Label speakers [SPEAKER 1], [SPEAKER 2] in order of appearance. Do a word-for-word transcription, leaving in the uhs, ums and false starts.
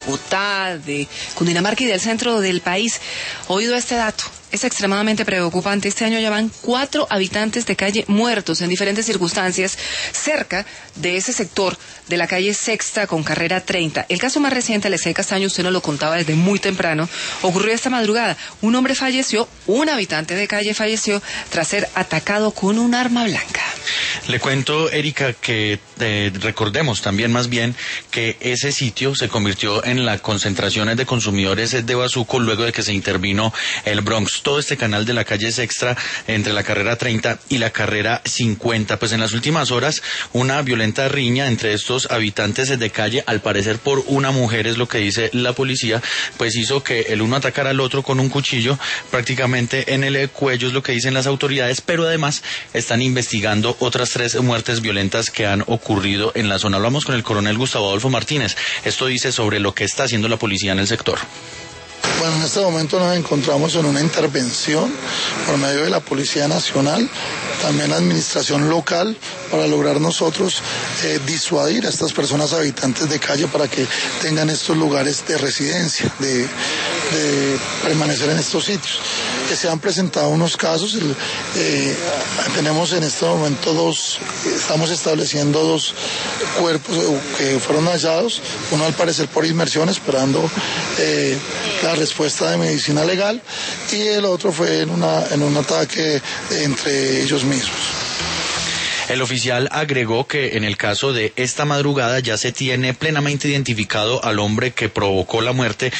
[SPEAKER 1] Bogotá, de Cundinamarca y del centro del país, oído este dato. Es extremadamente preocupante. Este año ya van cuatro habitantes de calle muertos en diferentes circunstancias cerca de ese sector de la calle Sexta con carrera treinta. El caso más reciente, Alexei Castaño, usted nos lo contaba desde muy temprano, ocurrió esta madrugada. Un hombre falleció, un habitante de calle falleció tras ser atacado con un arma blanca.
[SPEAKER 2] Le cuento, Erika, que eh, recordemos también más bien que ese sitio se convirtió en la concentración de consumidores de bazuco luego de que se intervino el Bronx. Todo este canal de la calle Sexta entre la carrera treinta y la carrera cincuenta. Pues en las últimas horas una violenta riña entre estos habitantes de calle, al parecer por una mujer, es lo que dice la policía, pues hizo que el uno atacara al otro con un cuchillo prácticamente en el cuello, es lo que dicen las autoridades, pero además están investigando otras tres muertes violentas que han ocurrido en la zona. Hablamos con el coronel Gustavo Adolfo Martínez. Esto dice sobre lo que está haciendo la policía en el sector.
[SPEAKER 3] Bueno, en este momento nos encontramos en una intervención por medio de la Policía Nacional, también la administración local, para lograr nosotros eh, disuadir a estas personas habitantes de calle para que tengan estos lugares de residencia, de, de permanecer en estos sitios. Que se han presentado unos casos, el, eh, tenemos en este momento dos, estamos estableciendo dos cuerpos que fueron hallados, uno al parecer por inmersión, esperando eh, la respuesta de medicina legal, y el otro fue en, una, en un ataque entre ellos mismos.
[SPEAKER 2] El oficial agregó que en el caso de esta madrugada ya se tiene plenamente identificado al hombre que provocó la muerte